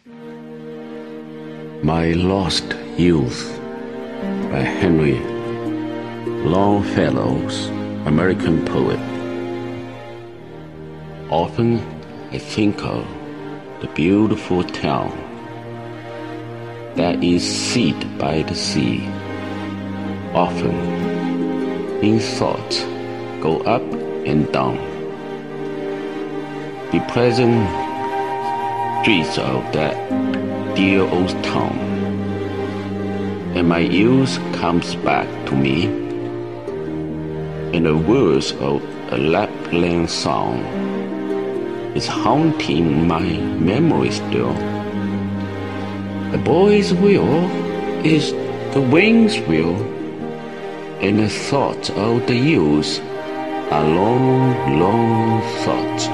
My Lost Youth by Henry Longfellow's American poet. Often I think of the beautiful town that is seated by the sea. Often in thoughts go up and down the pleasant streets of that dear old town, and my youth comes back to me in the words of a Lapland song. It's haunting my memory still. The boy's will is the wind's will, and the thoughts of the youth are long, long thoughts.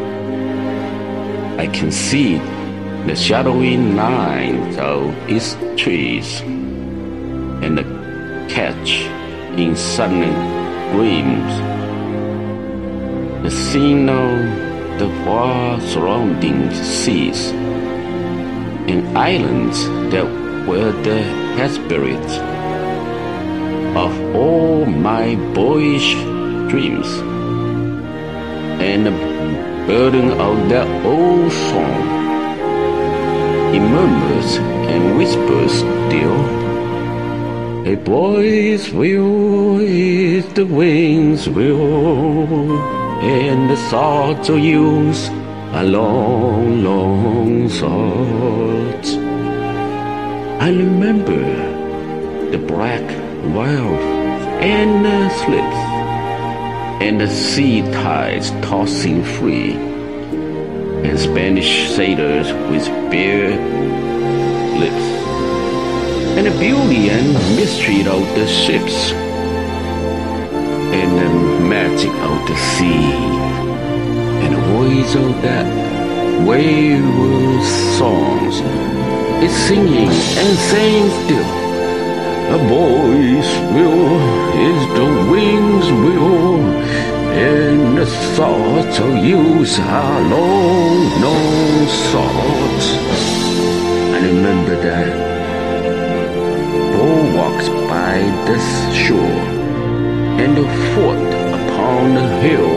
I can see the shadowy lines of its trees, and the catch in sudden gleams, the scene of the far surrounding seas, and islands that were the hesperids of all my boyish dreams, and the burden of that old song. It murmurs and whispers still. A boy's will is the wind's will, and the thoughts of youth are long, long thoughts. I remember the black wild and the slips, and the sea tides tossing free, and Spanish sailors with bare lips, and the beauty and mystery of the ships, and the magic of the sea, and the voice of that wayward songs is singing and saying still. A boy's will is the wind's will, and the thoughts of youth are long, long thoughts. I remember that Paul walks by the shore, and the fort upon the hill,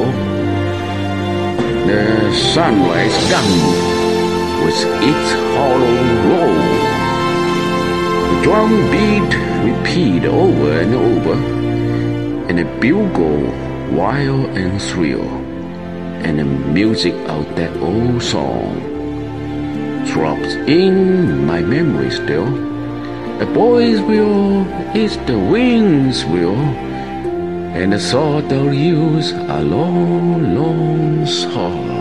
the sunrise gun with its hollow roll. The drum beat repeat over and over, and the bugle wild and shrill, and the music of that old song drops in my memory still. The boy's will is the wind's will, and the thought of youth are long, long thoughts.